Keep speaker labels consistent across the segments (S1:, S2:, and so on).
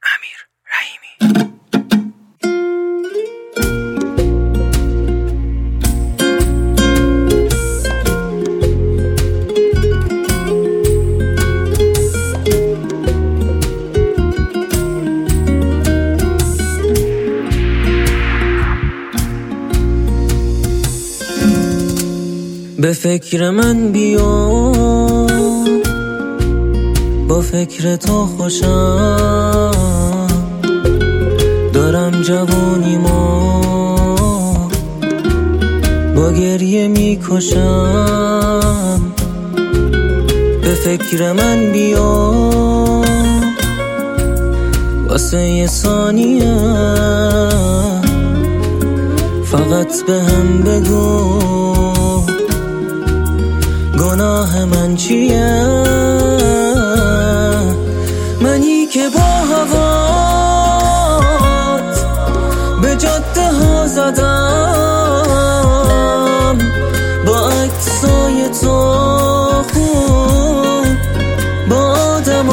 S1: امیر رحیمی.
S2: به فکر من بیا، با فکر تو خوشم، دارم جوانیمو با گریه میکشم. به فکر من بیا، واسه یه ثانیه فقط به هم بگو گناه من چیه؟ منی که با هوات به جاده ها زدم، با عکسای تو خوب با آدم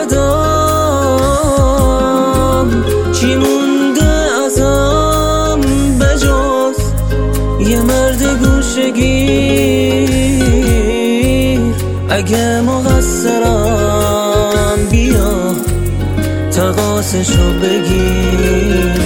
S2: آبدم. چی مونده ازم به جز یه مرد گوشگیر؟ اگه مقصرم بیا تقاصشو بگیر.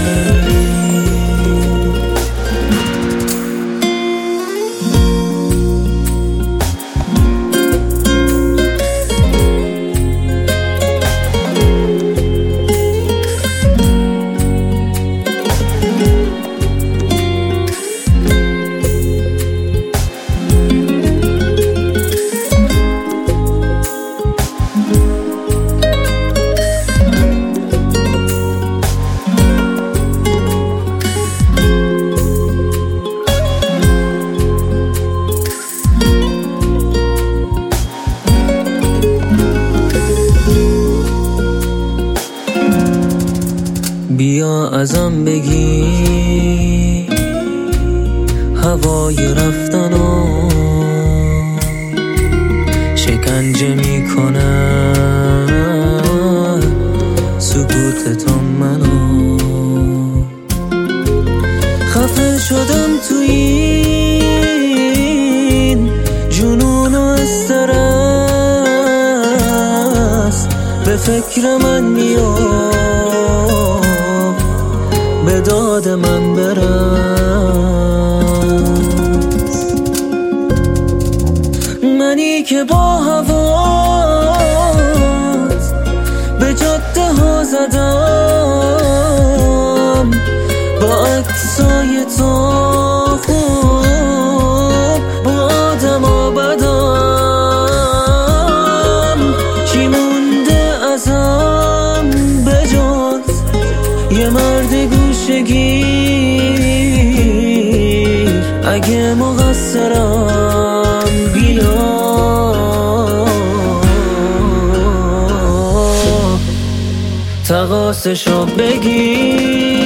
S2: بیا ازم بگی هوای رفتنو شکنجه میکنه سکوت تو منو. خفه شدم تو این جنون و استرس. به فکر من بیا، به داد من برس. منی که با هوات به جاده ها زدم، با عکسای تو خوب با آدم آبدم. چی مونده ازم به جز یه مرد گوشگیر؟ اگه مقصرم بیا تقاصشو بگیر.